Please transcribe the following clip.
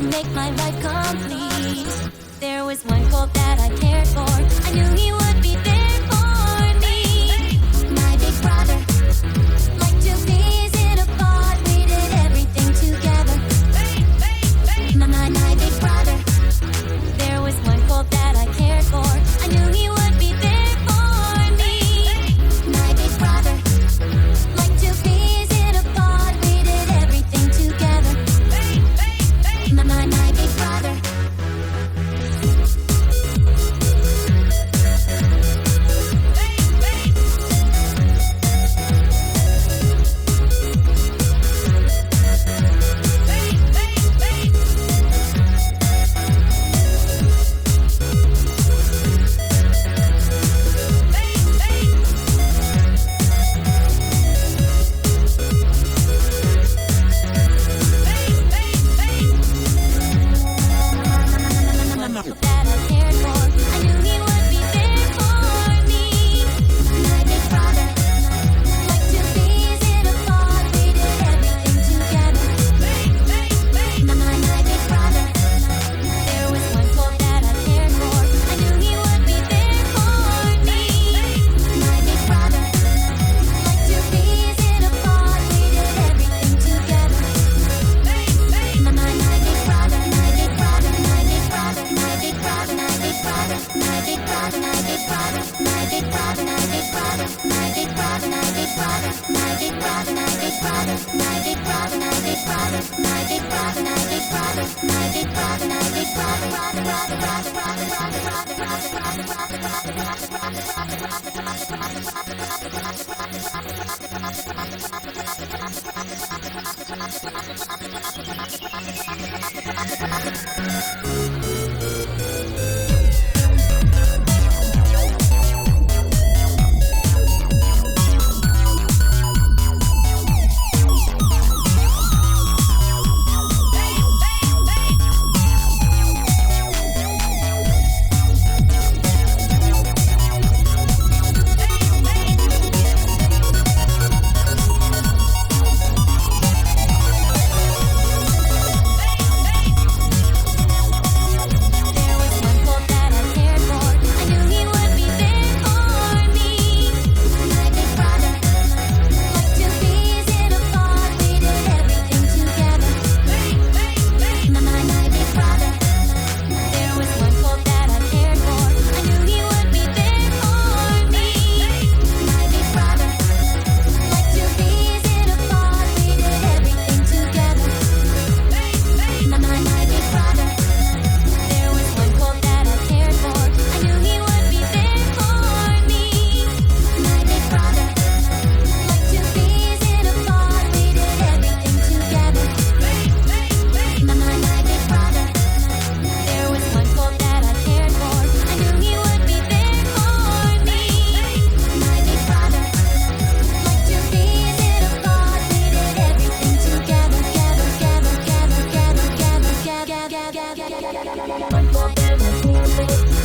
make my life complete. There was one cold that I cared for. I knew he would be there for me. My big brother liked to visit abroad. We did everything together. My big brother. There was one cold that I cared for. I knew he would be there for me. My big brother liked to visit abroad. We did everything together. My big brother. That I cared for. I knew he would be there for me. My big brother liked to visit abroad. We did everything together. My big brother. There was one cold that I cared for. I knew he would be there for me. My big brother liked to visit abroad. We did everything together. My big brother, my big brother, my big brother, my big brother, my big brother, my big brother, my big brother, my big brother, my big brother, my big brother, my big brother, my big brother, my big brother, my big brother, my big brother, my big brother, my big brother, my big brother, my big brother, brother, brother, brother, brother, brother, brother, brother, There was one cold that I cared for. I knew he would be there for me. My big brother liked to visit abroad. We did everything together. My big brother. There was one cold that I cared for. I knew he would be there for me. My big brother liked to visit abroad. We did everything together. My big brother. There was one cold that I cared for. I knew he would be there for me. My big brother liked to visit abroad. We did everything together. My big brother. There was one cold that I cared for. I knew he would be there for me. My big brother liked to visit abroad. We did everything together. One cold that I cared for.